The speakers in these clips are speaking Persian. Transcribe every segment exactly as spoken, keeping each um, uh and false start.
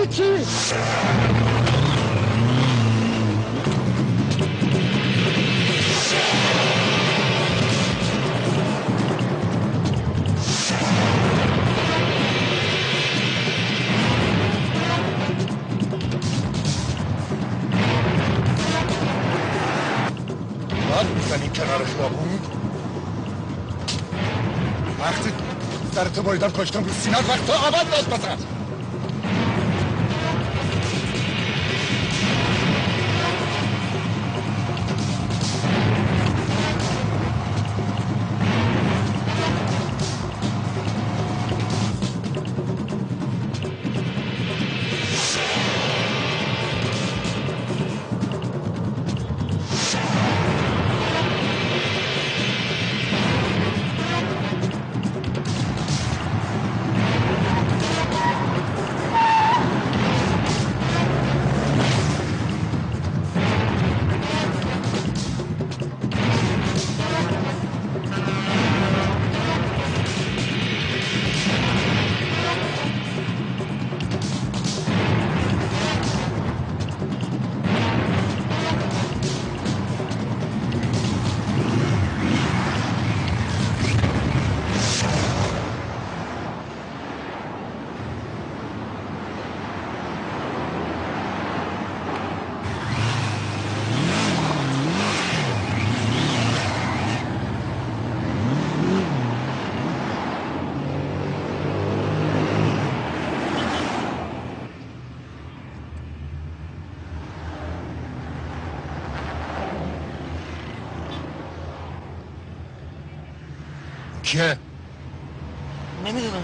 یعنی چی؟ باید میزنیم کنار خیابون؟ وقتی سرتو بایدم کشتم رو سینات وقت تو عباد داد بزن. کیه؟ نمیدونم.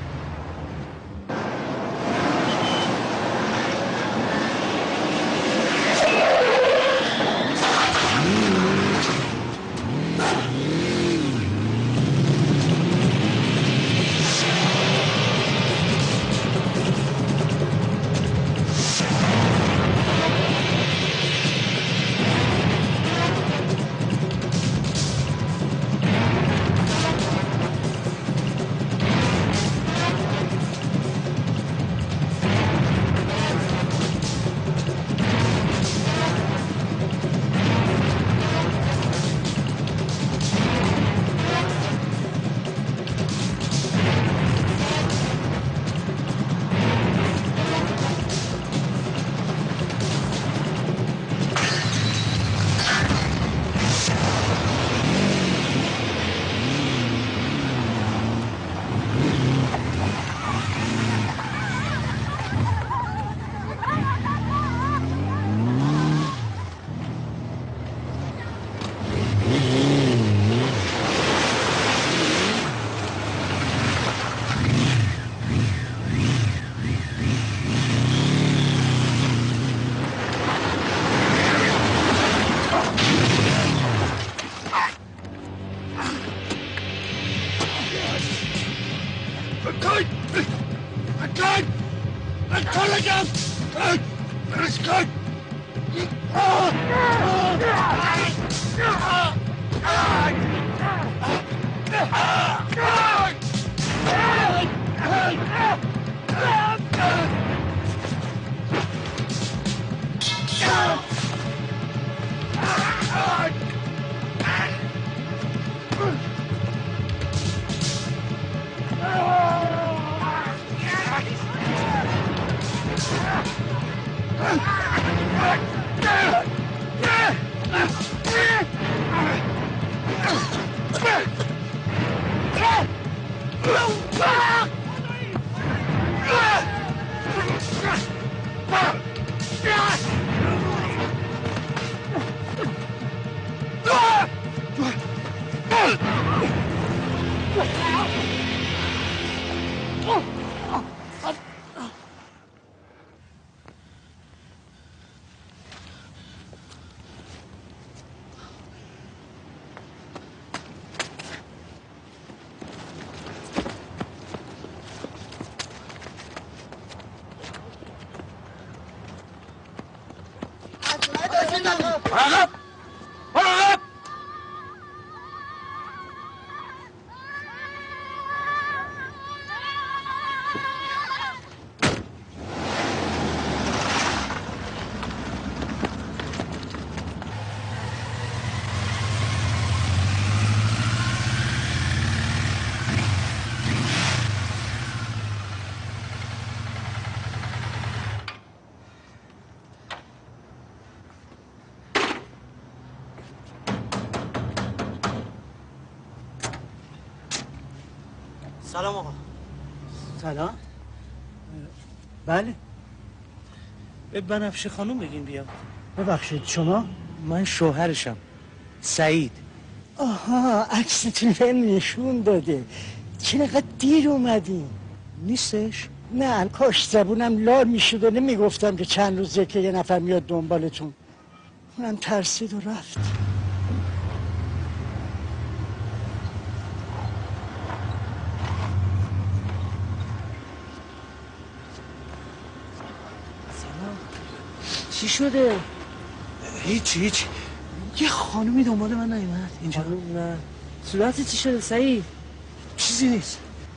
عقب! عقب! سلام آقا. سلام. بله. به بنفشه خانوم بگین بیام. ببخشید شما؟ من شوهرشم، سعید. آها، عکستون بهم نشون داده. چقدر دیر اومدین؟ نیستش؟ نه، کاش زبونم لال میشد و نمیگفتم که چند روزه که یه نفر میاد دنبالتون. اونم ترسید و رفت. سلام. چی شده؟ هیچ هیچ. یه خانومی دنبال من نیومد اینجا. نه. صورتی چی شده سعید؟ چیزی نیست.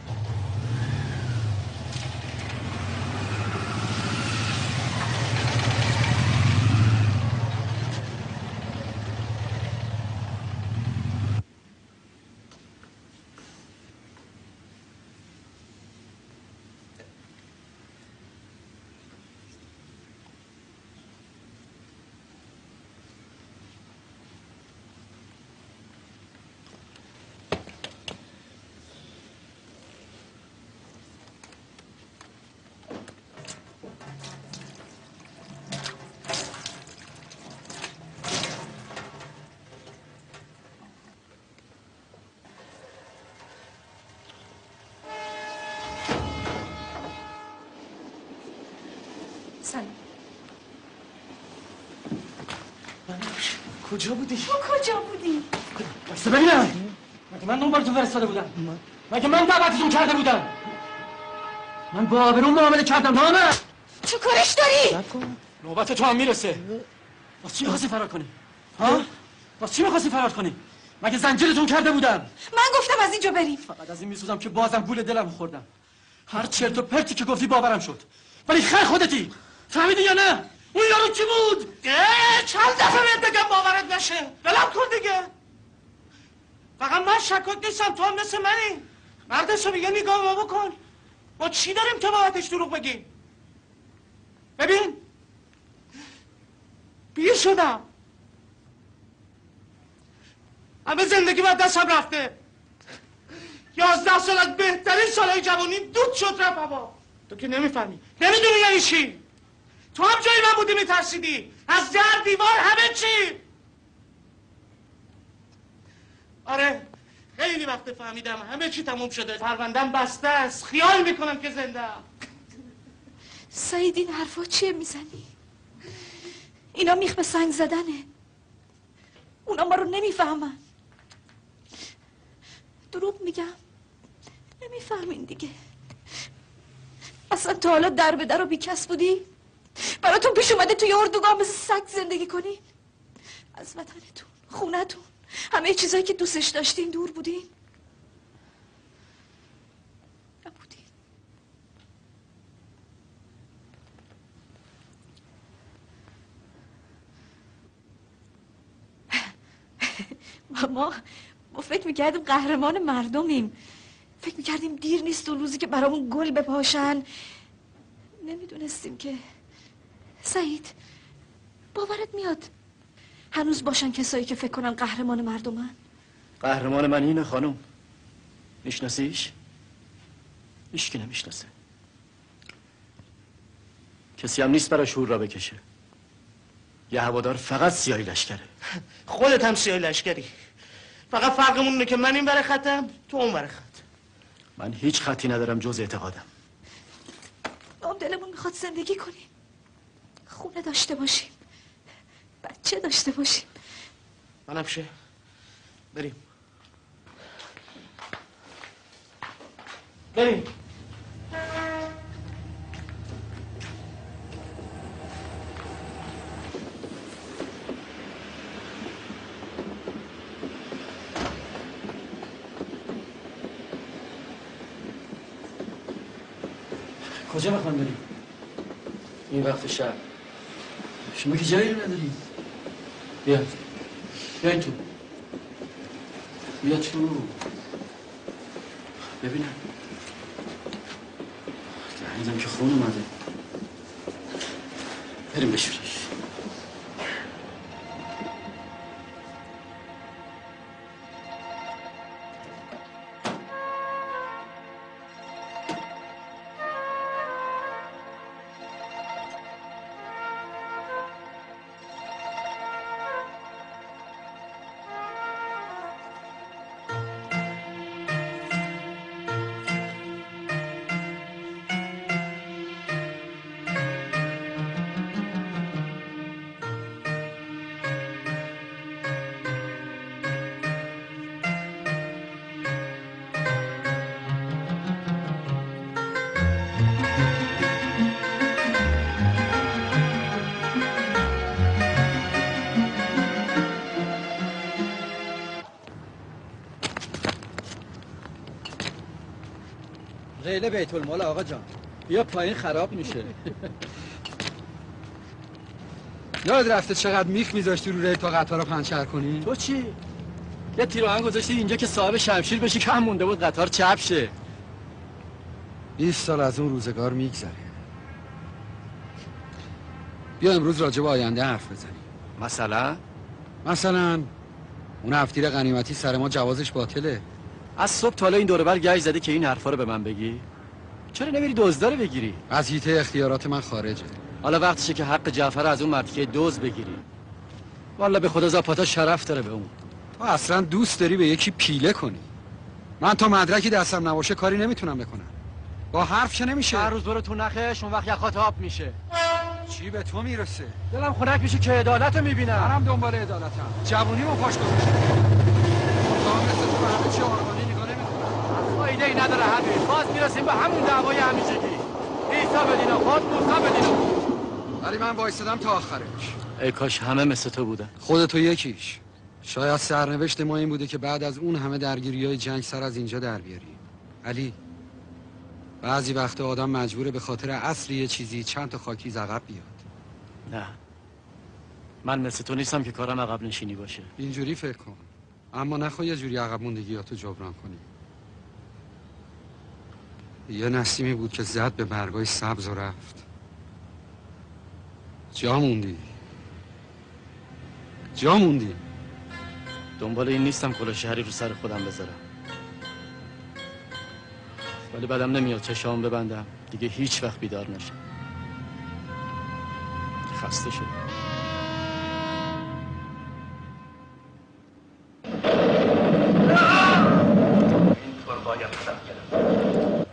سلام. بنفشه کجا بودی؟ تو کجا بودی؟ بسته ببینم. مگه من دنبالتون فرستاده بودم؟ مگه من دعوتتون کرده بودم؟ من با آبرون معامله کردم نامه. چه کارش داری؟ نکن. نوبت تو هم میرسه. واسه چی میخواستی فرار کنی؟ ها؟ واسه چی میخواستی فرار کنی؟ مگه زنجیرتون کرده بودم؟ من گفتم از اینجا بریم. فقط از این میسوزم که بازم گول دلم خوردم. هر چرت و پرتی که گفتی باورم شد. ولی خیر خودتی. فهمیدی یا نه؟ اون یارو کی بود؟ چند دفعه بهت بگم باورت نشه. ولم کن دیگه. فقط من شکاک نیستم، تو هم مثل منی. مرد حسابی یه نگاه ما بکن. ما چی داریم که باهاتش دروغ بگیم؟ ببین پیر شدم، همه زندگی باید دستم رفته. یازده سال از بهترین سالهای جوانی دود شد رفت هوا. تو که نمیفهمی، نمیدونی یعنی چی. تو هم جایی من بودی میترسیدی از در دیوار همه چی. آره خیلی وقت فهمیدم همه چی تموم شده، پروندم بسته است، خیال میکنم که زنده ام. سعید این حرفا چیه میزنی؟ اینا میخ به سنگ زدنه. اونا ما رو نمیفهمن. دروغ میگم، نمیفهمین دیگه. اصلا تا حالا در به در و بیکس بودی؟ براتون پیش اومده توی اردوگاه مثل سگ زندگی کنین؟ از وطنتون، خونتون، همه چیزایی که دوستش داشتین دور بودین؟ نبودین. ما ما فکر میکردیم قهرمان مردمیم. فکر میکردیم دیر نیست اون روزی که برامون گل بپاشن. نمیدونستیم که سعید باورت میاد هنوز باشن کسایی که فکر کنن قهرمان مردمن؟ قهرمان من اینه خانم. میشناسیش؟ هیچکی نمیشناسه. کسی هم نیست برای شور را بکشه. یه هوادار فقط سیاهی لشکره. خودت هم سیاهی لشکری. فقط فرقمون اینه که من این بره خطم، تو اون بره خط. من هیچ خطی ندارم جز اعتقادم. ما دلمون میخواد زندگی کنیم، خونه داشته باشیم، بچه داشته باشیم. بنفشه بریم بریم. کجا میخوام بریم؟ این وقت شب شما که جایی رو نداریم. بیا بیا این تو، بیا تو ببینم. هنوزم که خون اومده. بریم بشوریش. ریل بیت المال آقا جان. بیا پایین خراب میشه. یاد رفته چقدر میخ میذاشتی رو ریل تا قطار رو پنچر کنی؟ تو چی؟ یه تیراهن گذاشتی اینجا که صاحب شمشیر بشی، کم مونده بود قطار چپ شه. بیست سال از اون روزگار میگذره. بیا امروز راجع به آینده حرف بزنیم. مثلا؟ مثلا اون هفتیر غنیمتی سر ما جوازش باطله. از صبح تا حالا این دور بر گشت زدی که این حرفا رو به من بگی؟ چرا نمیری دزدار بگیری؟ از حیطه اختیارات من خارجه. حالا وقتشه که حق جعفر از اون مرد که دزد بگیری. والا به خدا زاپاتا شرف داره به اون. تو اصلا دوست داری به یکی پیله کنی. من تا مدرکی دستم نباشه کاری نمیتونم بکنم. با حرف که نمیشه. هر روز برو تو نخش، اون وقت یخات آب میشه. چی به تو میرسه؟ دلم خنک میشه که عدالت رو میبینم. منم دنبال عدالتم. جوونیمو پاش گذاشتم. تا مثل تو به همه چی آرمانی نگاه نمیکنم. فایده ای نداره حبیب. باز میرسیم به همون دعوای همیشگی. عیسی بدینا خود، موسی بدینا خود. ولی من وایسادم تا آخرش. ای کاش همه مثل تو بودن. خودتو یکیش. شاید سرنوشت ما این بوده که بعد از اون همه درگیری‌های جنگ سر از اینجا در بیاری. علی، بعضی وقتا آدم مجبوره به خاطر اصل یه چیزی چند تا خاکی عقب بیاد. نه، من مثل تو نیستم که کارم عقب نشینی باشه. اینجوری فکر کن، اما نخواه یه جوری عقب موندگیاتو جبران کنی. یه نسیمی بود که زد به برگای سبز و رفت. جا موندی جا موندی دنبال این نیستم کلا شهری رو سر خودم بذارم، ولی بعدم نمیاد چشام ببندم دیگه هیچ وقت بیدار نشم. خسته شدم. اینطور باید قدم گرفت.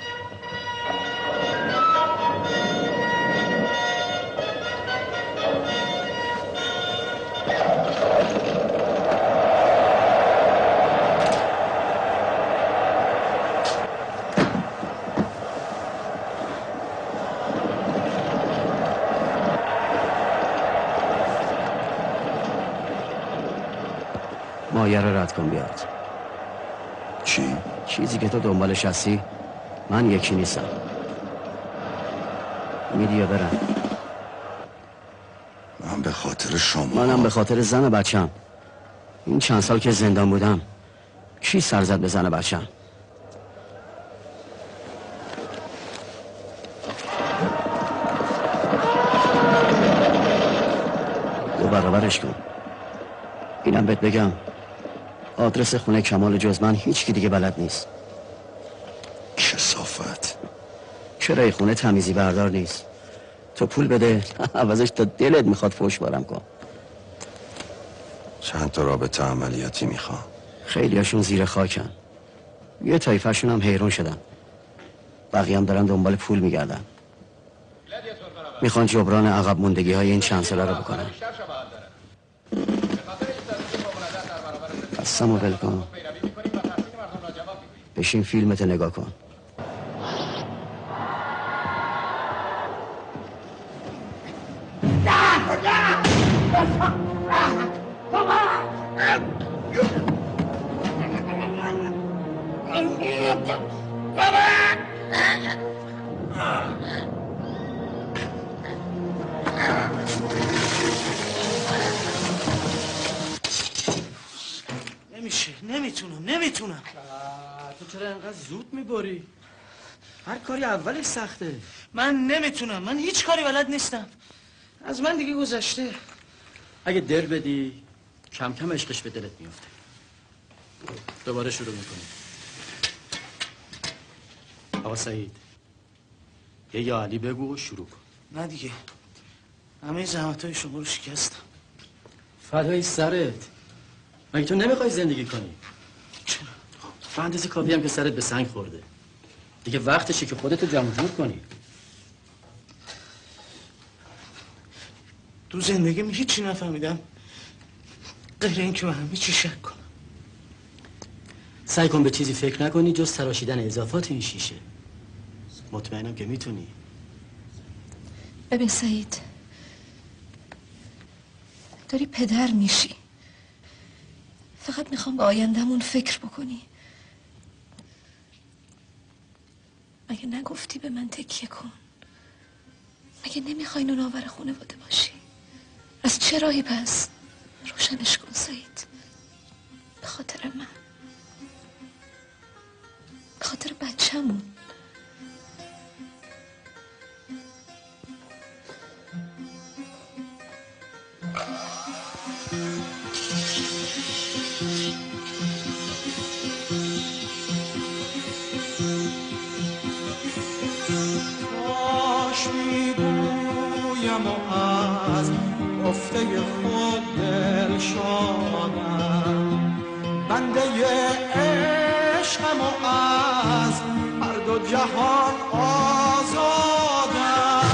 مایه رو رد کن بیاد. چی؟ چیزی که تو دنبالش هستی من یکی نیستم. میدی یا برم؟ من به خاطر شما منم به خاطر زن بچم. این چند سال که زندان بودم کی سر زد به زن بچم؟ دو برابرش کن. اینم بهت بگم آدرس خونه کمال جز من هیچ کی دیگه بلد نیست. کثافت. کرای خونه تمیزی بردار نیست. تو پول بده عوضش تا دلت میخواد فوش بارم کن. چند تا رابطه عملیاتی میخوام. خیلی هاشون زیر خاکن. یه طایفه‌شون هم حیرون شدن. بقیه هم دارن دنبال پول میگردن. میخوان جبران عقب موندگی های این چند ساله رو بکنن. قسمو ول کن. بشین فیلمت نگاه کن. نمیشه، نمیتونم نمیتونم. تو چرا انقدر زود میبری؟ هر کاری اولش سخته. من نمیتونم، من هیچ کاری بلد نیستم. از من دیگه گذشته. اگه دل بدی کم کم عشقش به دلت میفته. دوباره شروع میکنی. آقا سعید یه یا علی بگو و شروع کن. نه دیگه، همه زحمت های شما رو شکستم. فدای سرت. مگه تو نمیخوای زندگی کنی؟ چرا؟ فندز کافی هم که سرت به سنگ خورده. دیگه وقتشه که خودتو جمع جور کنی. تو زندگیم هیچی نفهمیدم غیر این که به همه چی شک کنم. سعی کن به چیزی فکر نکنی جز تراشیدن اضافات این شیشه. مطمئنم که میتونی. ببین سعید، داری پدر میشی. فقط میخوام به آیندهمون فکر بکنی. مگه مگه نگفتی به من تکیه کن؟ مگه نمیخوای نوناور خانواده باشی؟ از چه راهی پس؟ روشنش کن سعید. به خاطر من، به خاطر بچه‌مون. کاش میگویم و از گفته خود دل شادم، بنده عشقم و از هر دو جهان آزادم.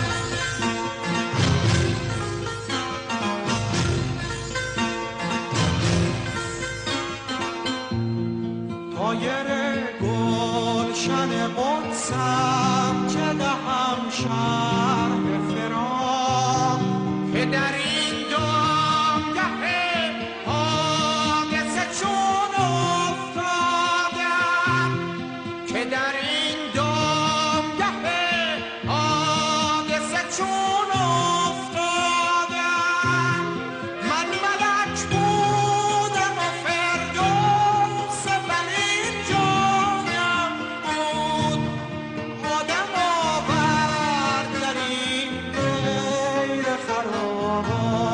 طایر گلشن قدسم چه دهم شرح فراق، که در این دامگه حادثه چون افتادم، که در این دامگه حادثه چون افتادم. من ملک بودم و فردوس ولی جانم بود آدم آورد در این غیر خراب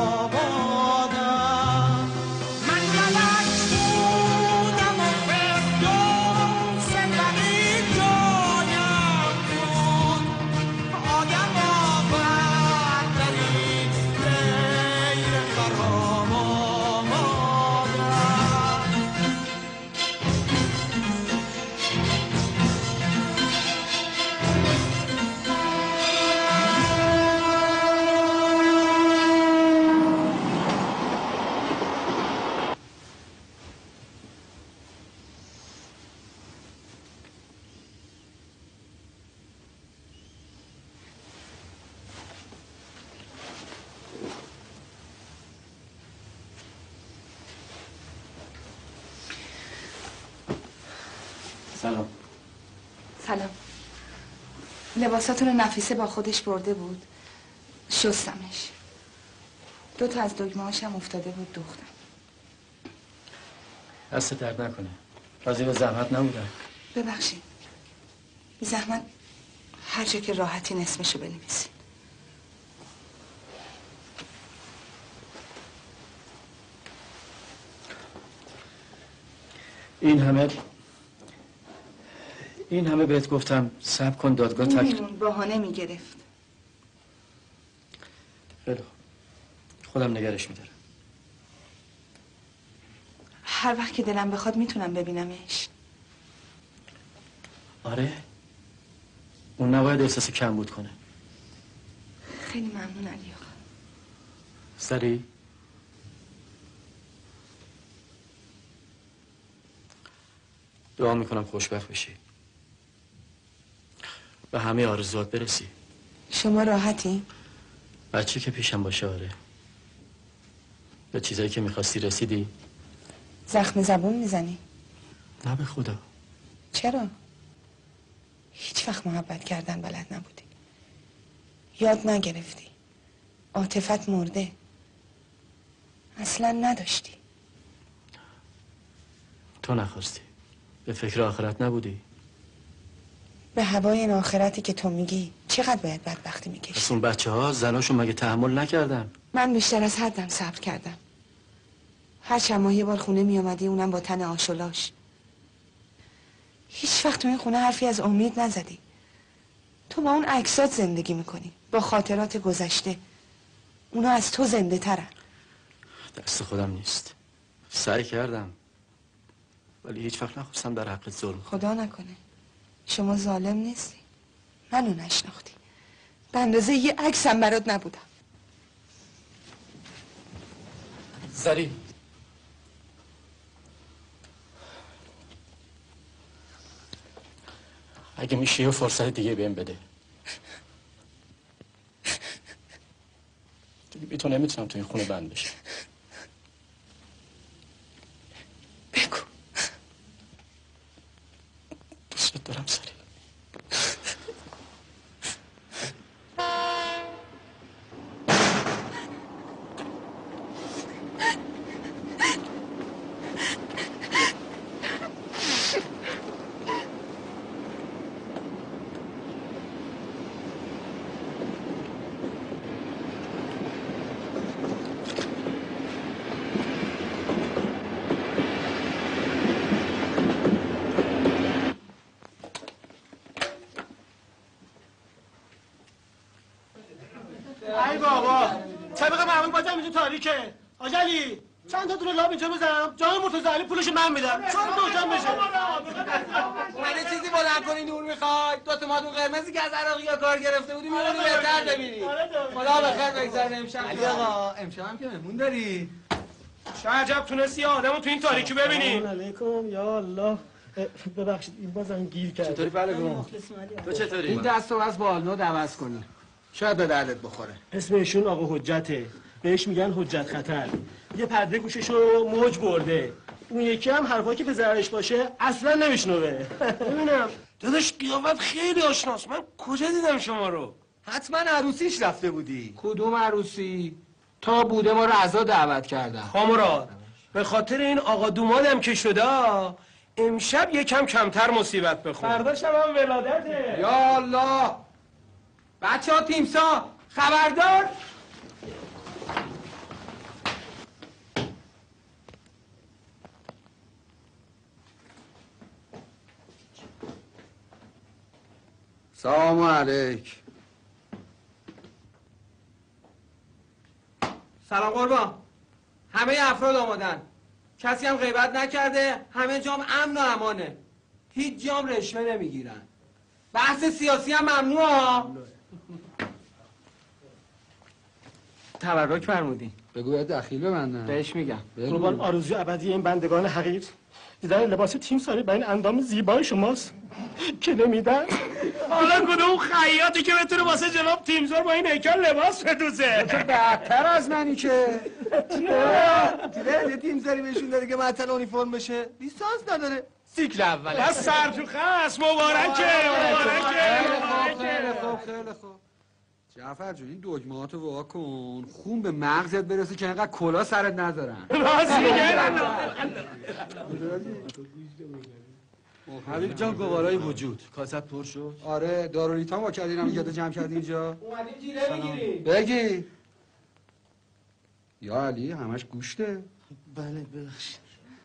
آبادم. من ملک بودم و فردوس ولی جانم بود آدم آورد در این غیر خراب آبادم. سلام. سلام. لباساتون رو نفیسه با خودش برده بود، شستمش. دو تا از دگمه هاشم افتاده بود دوختم. دست درد نکنه، راضی به زحمت نبودم. ببخشید، بی زحمت هر جا که راحتی اسمشو بنویسید. این همه این همه بهت گفتم صبر کن دادگاه تک. میمون بهانه میگرفت. خیلی خوب، خودم نگرش میدارم. هر وقت که دلم بخواد میتونم ببینمش. آره؟ اون نباید احساس کم بود کنه. خیلی ممنون علی آقا. سری؟ دعا میکنم خوشبخت بشی، به همه آرزوات برسی. شما راحتی؟ بچه که پیشم باشه آره. به چیزایی که میخواستی رسیدی؟ زخم زبون میزنی؟ نه به خدا. چرا؟ هیچ وقت محبت کردن بلد نبودی، یاد نگرفتی، عاطفت مرده، اصلا نداشتی. تو نخواستی، به فکر آخرت نبودی. به هوای این آخرتی که تو میگی چقدر باید بدبختی میکشی؟ پس اون بچه ها زناشون مگه تحمل نکردن؟ من بیشتر از حدم صبر کردم. هر چند ماه یه بار خونه میامدی، اونم با تن آشولاش. هیچ وقت تو این خونه حرفی از امید نزدی. تو با اون عکسات زندگی میکنی، با خاطرات گذشته. اونا از تو زنده ترن. دست خودم نیست، سعی کردم ولی هیچ وقت نخواستم در حقت ظلم کنم. خدا نکنه شما ظالم نیستی، منو نشناختی، به اندازه یه عکسم برات نبودم. زری اگه میشه یه فرصت دیگه بهم بده. دیگه بی تو نمیتونم تو این خونه بند بشم. بگو. دوست دارم سری. تاریکه. حاج علی چند تا دونه لاب اینجا بزنم جای مرتضی علی پولش من میدم چون روشن بشه. من چیزی بلند کنی نور میخوای؟ دو تا مادون قرمزی که از عراقی‌ها کار گرفته بودی میمونی بهتر ببینی. خدا بخیر بگذره امشب. علی آقا امشب هم که مهمون داری؟ چه عجب تونستی آدمو تو این تاریکی ببینی. سلام علیکم یا الله. ببخشید این بازم گیر کرد. چطوری بلگون؟ تو چطوری؟ این دستو از بالنود عوض کنی. شاید به دردت بخوره. اسم ایشون آقا حجته. بهش میگن حجت خطر. یه پرده گوششو موج برده. اون یکی هم حرفا که به ضررش باشه اصلا نمیشنوه. ببینم داداش قیافت خیلی آشناست. من کجا دیدم شما رو؟ حتما عروسیش رفته بودی. کدوم عروسی؟ تا بوده ما رو عزا دعوت کردن. کامراد به خاطر این آقا دومادم که شده امشب یکم کمتر مصیبت بخور. فردا شب هم ولادته. یا الله. بچه ها تیمسا خبردار. سلام علیک. سلام قربان. همه افراد آمادن. کسی هم غیبت نکرده. همه جام امن و امانه. هیچ جام رشوه نمیگیرن. بحث سیاسی هم ممنوعه. تبرک فرمودین. بگو باید دخیل ببندن. بهش میگم. قربان آرزوی ابدی این بندگان حقیر دیدن لباس تیم ساری با این اندام زیبای شماست که نمیدن. حالا کدوم خیاطی که بتونه واسه جناب تیمسار با این هیکل لباس بدوزه؟ تو بدتر از منی که. دیده یه تیمساری بهشون داره که معطل اونیفرم بشه. لیسانس نداره. سیکل اوله. بس سر تو خس مبارکه مبارکه. خیلی خوب خیلی خوب. جعفر جون این دگمه‌هاتو وا کن خون به مغزت برسه که اینقدر کلا سرت نذارن. راست میگن. حبیب جان گوارای وجود کاست پر شد. آره داروریتام وا کردین هم یاد جمع کردی اینجا. اومدیم جیره بگیری. بگی. یا علی همش گوشته. بله ببخشید.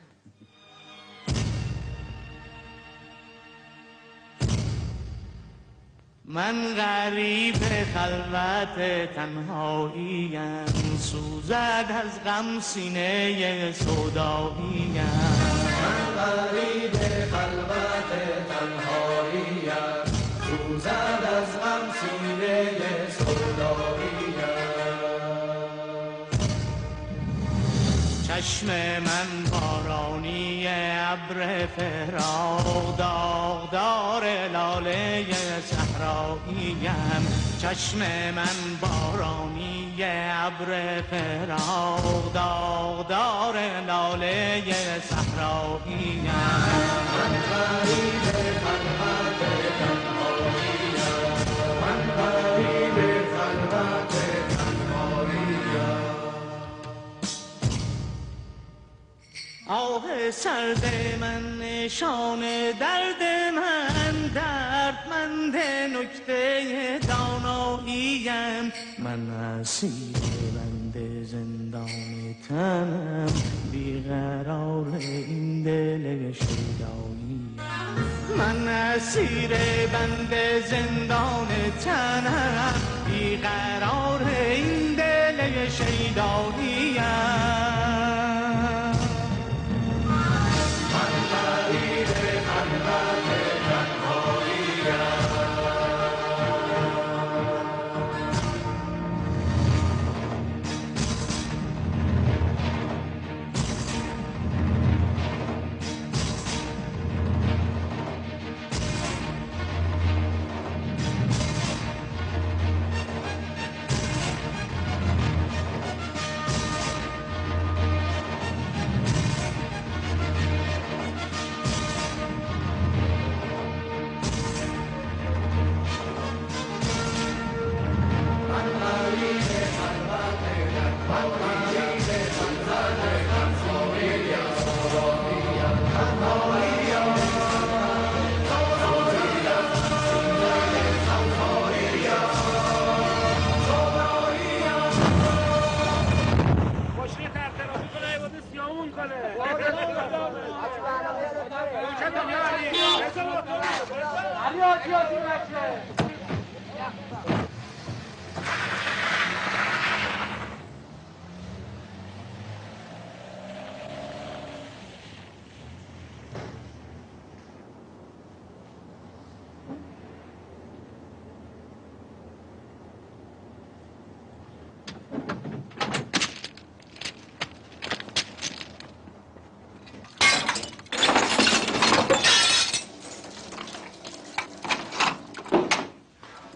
من غریب خلوت تنهاییم سوزد از غم سینه سوداییم. من غریب خلوت تنهاییم سوزد از غم سینه سوداییم. چشم من بارانی ابر فراق داغدار لاله صحراییم. چشم من بارانی ابر فراق داغدار لاله صحراییم. من غریب خلوت تنهاییم من غریب خلوت تنهاییم. آه سرد من نشان درد من دردمند نکته داناییم. من اسیر بند زندان تنم بیقرار این دل شیداییم. من اسیر بند زندان تنم بیقرار این دل شیداییم.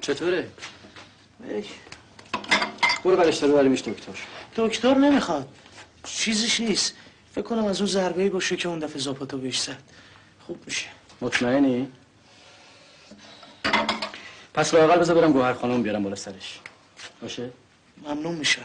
چطوره؟ برو برش رو بریمش دکتر. دکتر نمیخواد، چیزیش نیست. فکر کنم از اون ضربه‌ای باشه که اون دفعه زاپاتا بهش زد. خوب میشه. مطمئنی؟ پس لااقل بذار برم گوهر خانم بیارم بالا سرش. باشه؟ ممنون میشم.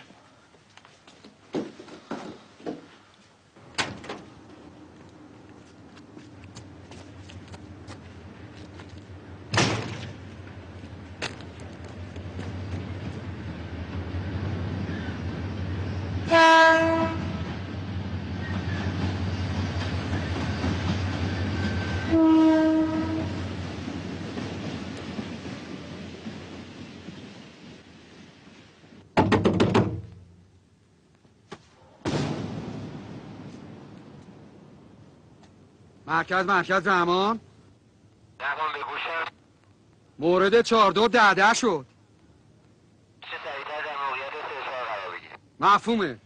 مرکز مرکز رحمان رحمان بگوشم مورد چهار دو ده ده شد. چه سریعتر در موقعیت سرسار قرار بگیر. مفهومه.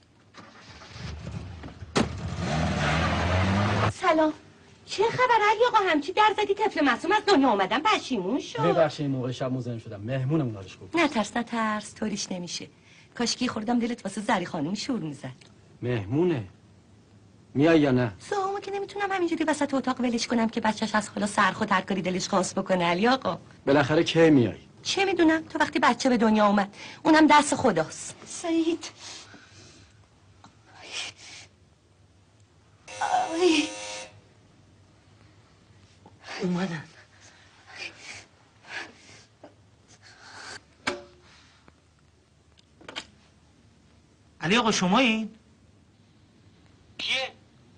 سلام. چه خبر علی آقا؟ همچی در زدی طفل معصوم از دنیا آمدن پشیمون شد. ببخشید این موقع شب مزاحم شدم. مهمونمون حالش خوب. نترس نترس، طوریش نمیشه. کاشکی خوردم دلت واسه زری خانم شور میزد. مهمونه. میای یا نه؟ زهامو که نمیتونم همینجوری وسط اتاق ولش کنم که بچه‌ش از حالا سرخود هر کاری دلش خواست بکنه. علی آقا بالاخره کی میای؟ چه میدونم، تو وقتی بچه به دنیا اومد اونم دست خداست. سعید آی. اومدن. علی آقا شما این؟ کیه؟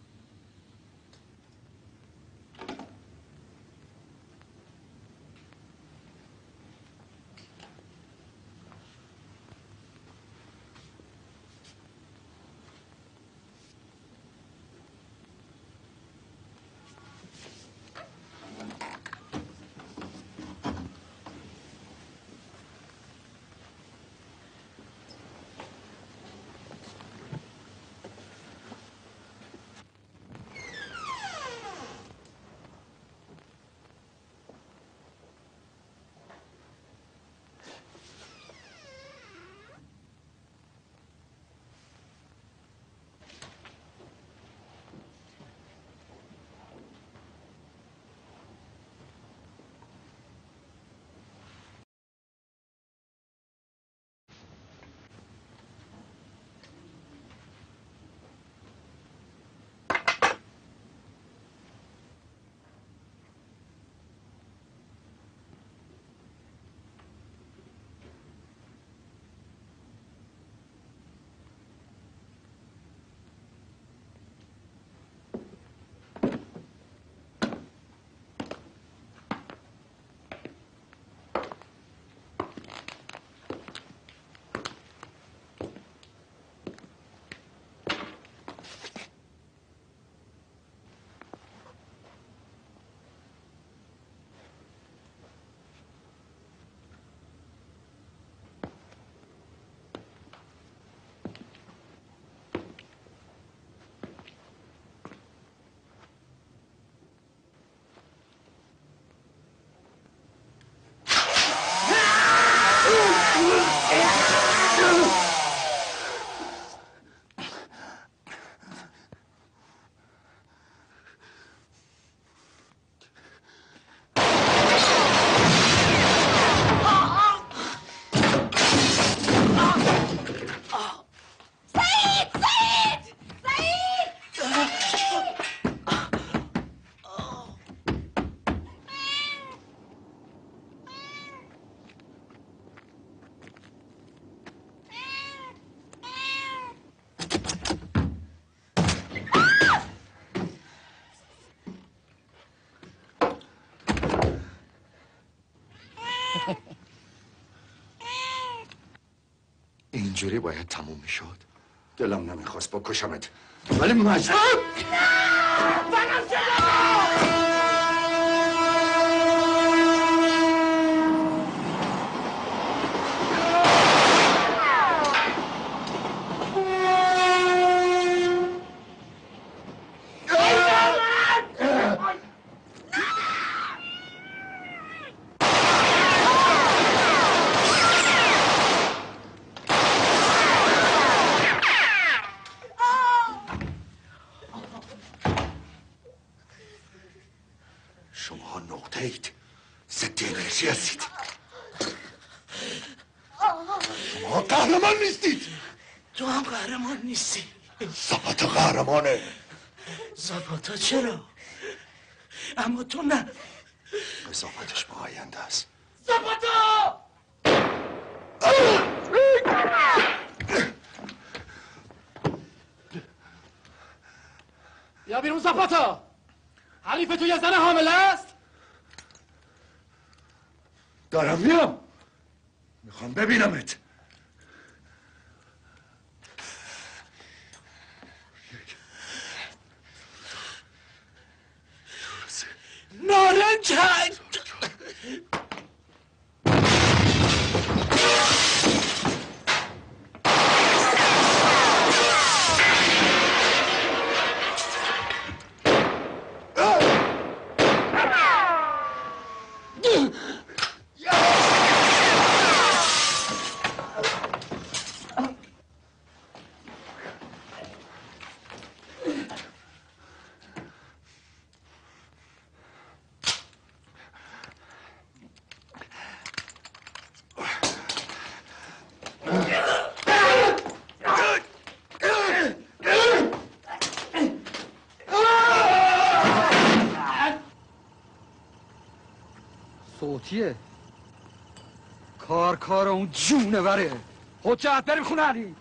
اینجوری باید تموم میشد. دلم نمیخواست بکشمت ولی مجبور. شما نقطه اید، ضد انرژی هستید. شما قهرمان نیستید. تو هم قهرمان نیستی. زاپاتا قهرمانه. زاپاتا چرا؟ اما تو نه. قضاوتش با آینده است. زاپاتا! بیا بیرون زاپاتا. حریف تو یه زن حامله است؟ دارم میام. میخوام ببینمت. نارنجک! صوتیه کار کار اون جونه بره. حجت بریم خونه علی.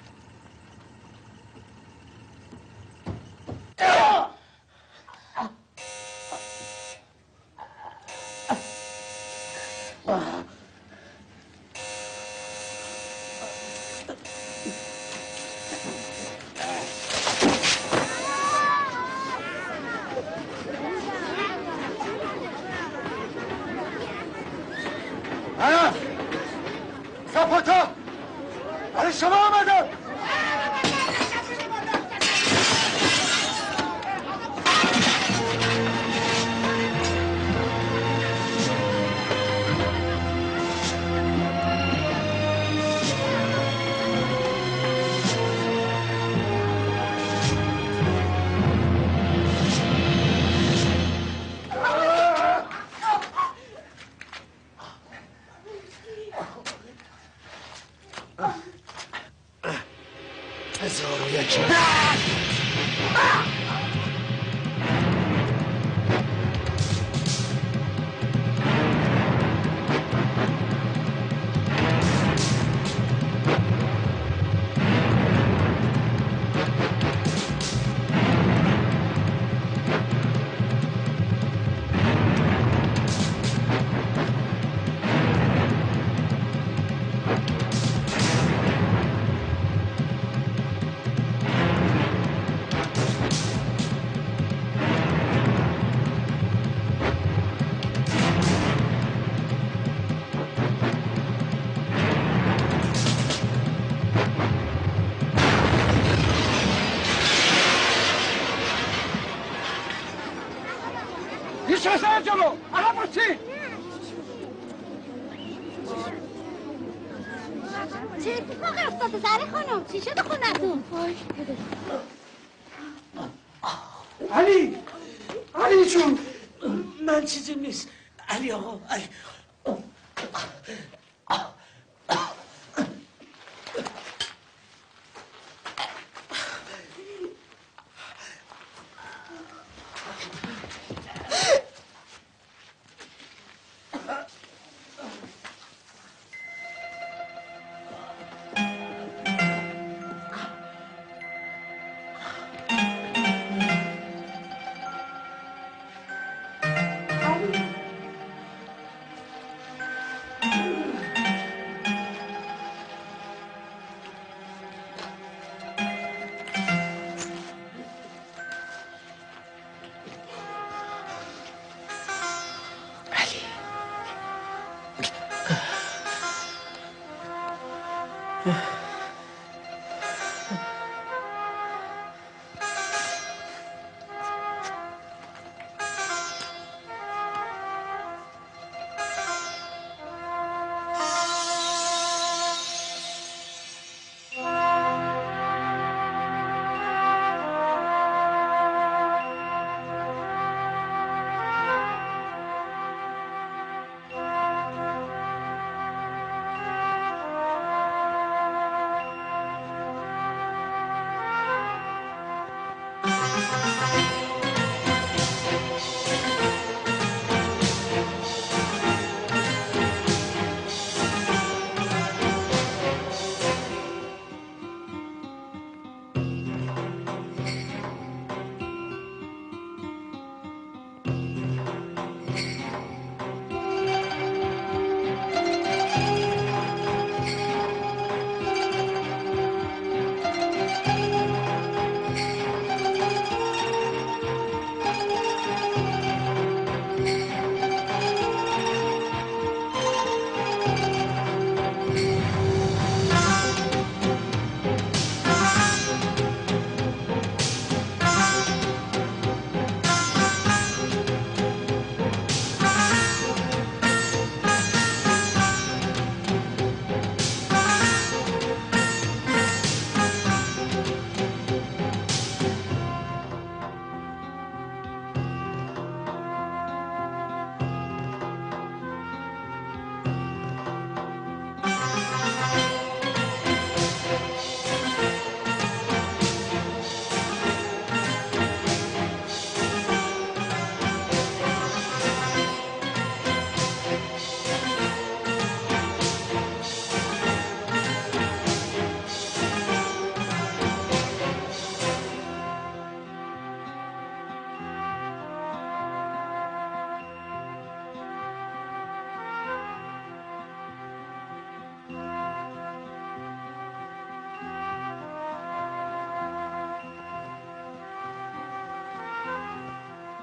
زاپاتا! برای شما آمدم! هزار و یک هیچ رسه جلو عقب باشی. چه اتفاقی افتاده زهره خانم؟ چی شده خونتون؟ علی! علی جون! من چیزی نیست. علی آقا علی